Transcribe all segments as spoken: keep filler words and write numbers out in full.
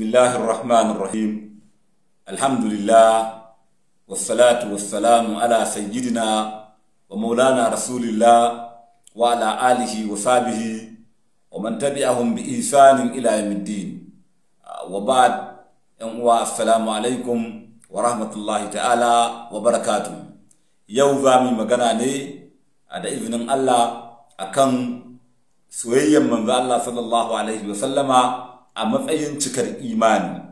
Bismillahir Rahmanir Rahim. Alhamdulillah wassalatu wassalamu ala sayyidina wa maulana Rasulillah wa ala alihi wa sahbihi wa man tabi'ahum bi ihsanin ila yawmiddin. Wa ba'd, yan uwa, assalamu alaikum wa rahmatullahi ta'ala wa barakatuh. Yau za mu magana ne da izinin Allah akan soyayyar manzo Allah sallallahu alaihi wa sallama a matsayin cikar imani.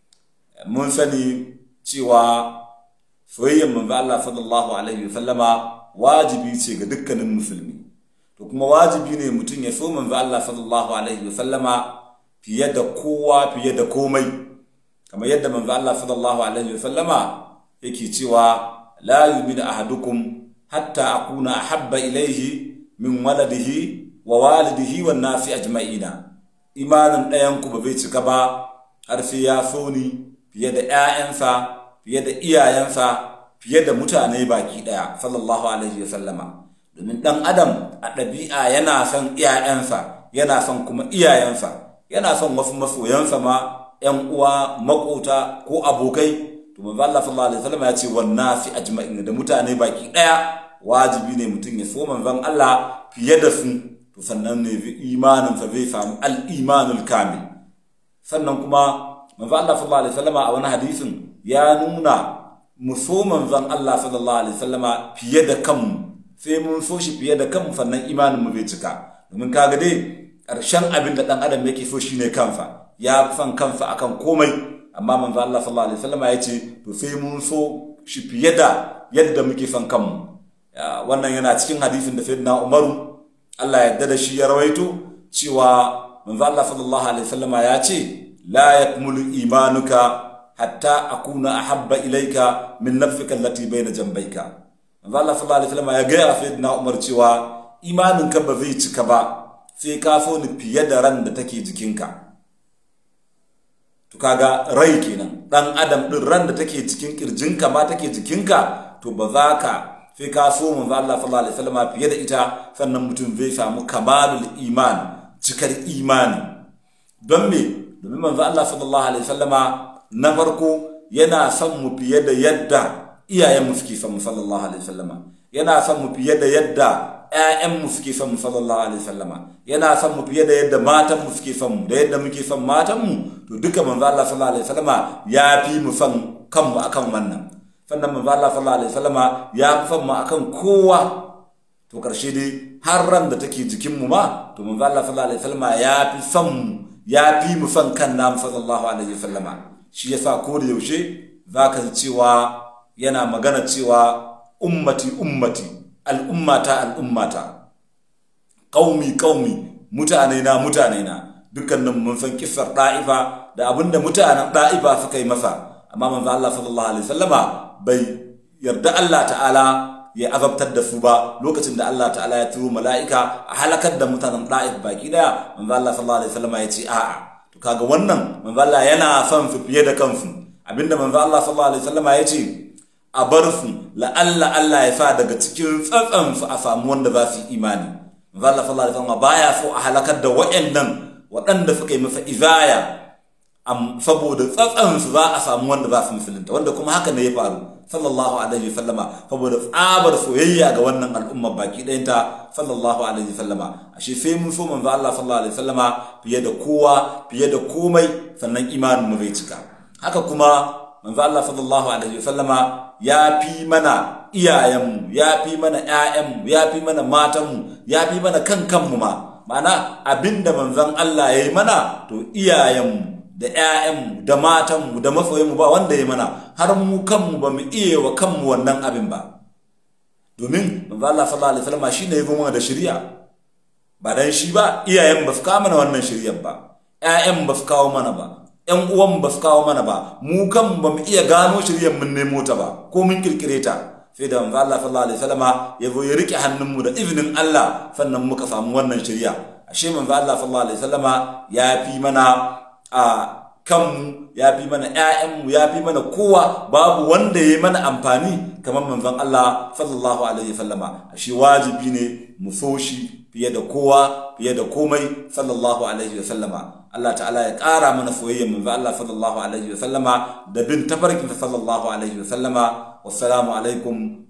Mun sani cewa soyayyar manzo Allah sallallahu alaihi wa sallama wajibi ce ga dukkanin musulmi, to kuma wajibi ne mutum ya so manzo Allah sallallahu alaihi wa sallama fiye da kowa, fiye da komai, kamar yadda manzo Allah sallallahu alaihi wa sallama yake cewa la yu'minu ahadukum hatta akuna ahabba ilayhi min waladihi wa walidihi wan nasi ajma'ina. Imanin ɗayanku ba zai cika ba har sai ya so ni fiye da ‘ya'yansa, fiye da iyayensa, fiye da mutane baki ɗaya, sallallahu alaihi wasallama. Domin ɗan adam a ɗabi'a yana son ‘ya'yansa, yana son kuma iyayensa, yana son wasu masoyansa ma, ‘yan uwa, maƙota ko abokai. To manzo Allah sallallahu alaihi wasallama ya ce wan nasi ajma'in, da mutane baki ɗaya wajibi ne mutum ya so manzon Allah fiye da su. Sannan ne imaninsa zai samu al-imanul kamil. Sannan kuma manzo Allah sallallahu alaihi wasallama a wani hadisin ya nuna mu so manzon Allah sallallahu alaihi wasallama fiye da kanmu, sai mun so shi fiye da kanmu sannan imanin mu zai cika. Domin kaga dai ƙarshen abin da dan adam yake so shine kansa, ya san kansa akan komai, amma manzo Allah sallallahu alaihi wasallama ya ce to sai mun so shi fiye da yadda muke son kanmu. Wannan yana cikin hadisin da sayyidina Umaru Allah yadda da shi ya rawaito cewa manzo Allah sallallahu alaihi wasallama ya ce la yakmulu imanuka hatta akuna ahabba ilayka min nafsika allati bayna jambayka. Manzo Allah sallallahu alaihi wasallama ya ga sayyidina Umar cewa imaninka ba zai cika ba sai ka so ni fiye da ran da take jikinka. To kaga rai kenan, dan adam din ran da take cikin kirjinka ma take jikinka, to ba za ka sai ka so manzo Allah sallallahu alaihi wasallam fiye da ita, sannan mutum zai samu kamalul iman, cikar imani. Don me? Domin manzo Allah sallallahu alaihi wasallam na farko yana son mu fiye da yadda iyayen mu suke son mu sallallahu alaihi wasallam, yana son mu fiye da yadda ƴaƴan mu suke son mu sallallahu alaihi wasallam, yana son mu fiye da yadda matan mu suke son mu, da yadda muke son matan mu. To duka manzo Allah sallallahu alaihi wasallam ya fi mu son kanmu akan wannan. Sannan manzo Allah sallallahu alaihi wasallama ya fi son mu akan kowa. To karshe dai har ran da take jikin mu ma, to manzo Allah sallallahu alaihi wasallama ya fi son mu, ya fi mu son kan namu sallallahu alaihi wasallama. Shi yasa ko da yaushe zaka ji cewa yana magana cewa ummati ummati, al'ummata al'ummata, qaumi qaumi, mutane na mutane na. Dukkanin mun san kissar Da'ifa da abinda mutanen Da'ifa suka yi masa, amma manzo Allah sallallahu alaihi wasallama bai yarda Allah ta'ala ya azabtar da su ba. Lokacin da Allah ta'ala ya turo mala'ika a halakar da mutanen Da'if baki daya, manzo Allah sallallahu alaihi wasallam ya ce a'a. To kaga wannan manzo Allah yana son su fiye da kansu. Abinda manzo Allah sallallahu alaihi wasallam ya ce a bar su, la'alla Allah ya sa daga cikin tsatsan su a samu wanda za su yi imani. Manzo Allah sallallahu alaihi wasallam baya so a halakar da waɗannan waɗanda suka yi masa izaya, saboda tsatsansu za a samu wanda za su musulunta, wanda kuma haka ne ya faru sallallahu alaihi wasallama, saboda tsabar soyayya ga wannan al'umma baki ɗayanta sallallahu alaihi wasallama. Ashe sai mun so manzo Allah sallallahu alaihi wasallama fiye da kowa, fiye da komai, sannan imanin mu zai cika. Haka kuma manzo Allah sallallahu alaihi wasallama ya fi mana iyayenmu, ya fi mana ƴaƴanmu, ya fi mana matanmu, ya fi mana kan kanmu ma. Ma'ana abinda manzon Allah ya yi mana, to iyayenmu da ƴaƴanmu da matanmu da masoyanmu ba wanda ya mana, har mu kanmu ba mu iya wa kanmu wannan abin ba. Domin manzo Allah sallallahu alaihi wasallam shine ya goma da shari'a, ba dan shi ba iyayen ba su kawo mana wannan shari'ar ba, ƴaƴan ba su kawo mana ba, ƴan uwan ba su kawo mana ba, mu kanmu ba mu iya gano shari'ar mun nemo ta ba ko mun kirkire ta. Sai da manzo Allah sallallahu alaihi wasallam ya zo ya rike hannunmu da izinin Allah, sannan muka samu wannan shari'a. Ashe manzo Allah sallallahu alaihi wasallam ya fi mana a kanmu, ya fi mana ƴaƴanmu, ya fi mana kowa. Babu wanda ya yi mana amfani kamar manzon Allah sallallahu alaihi wasallama. Ashe wajibi ne mu so shi fiye da kowa fiye da komai sallallahu alaihi wa sallama. Allah ta'ala ya ƙara mana soyayyar manzo Allah sallallahu alaihi wa sallama da bin tafarkin sallallahu alaihi wa sallama. Wassalamu alaikum